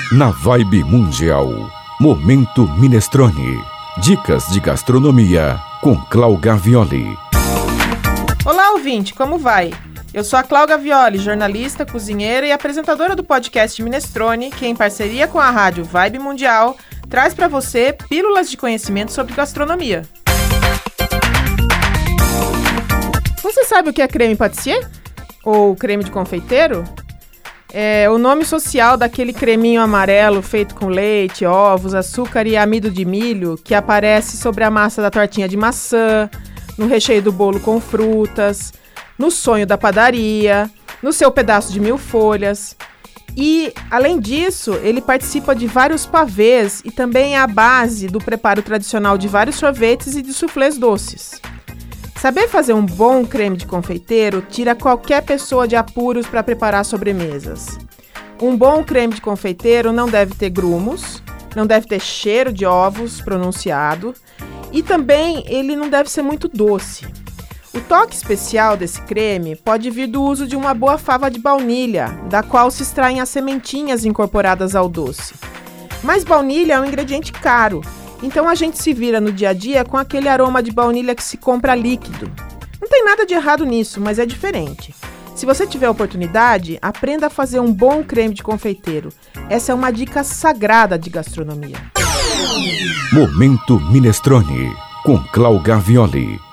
Na Vibe Mundial, Momento Minestrone. Dicas de gastronomia com Clau Gavioli. Olá, ouvinte, como vai? Eu sou a Clau Gavioli, jornalista, cozinheira e apresentadora do podcast Minestrone, que em parceria com a rádio Vibe Mundial traz para você pílulas de conhecimento sobre gastronomia. Você sabe o que é creme pâtissier? Ou creme de confeiteiro? É o nome social daquele creminho amarelo feito com leite, ovos, açúcar e amido de milho que aparece sobre a massa da tortinha de maçã, no recheio do bolo com frutas, no sonho da padaria, no seu pedaço de 1000 folhas. E, além disso, ele participa de vários pavês e também é a base do preparo tradicional de vários sorvetes e de suflês doces. Saber fazer um bom creme de confeiteiro tira qualquer pessoa de apuros para preparar sobremesas. Um bom creme de confeiteiro não deve ter grumos, não deve ter cheiro de ovos pronunciado e também ele não deve ser muito doce. O toque especial desse creme pode vir do uso de uma boa fava de baunilha, da qual se extraem as sementinhas incorporadas ao doce. Mas baunilha é um ingrediente caro. Então a gente se vira no dia a dia com aquele aroma de baunilha que se compra líquido. Não tem nada de errado nisso, mas é diferente. Se você tiver oportunidade, aprenda a fazer um bom creme de confeiteiro. Essa é uma dica sagrada de gastronomia. Momento Minestrone com Clau Gavioli.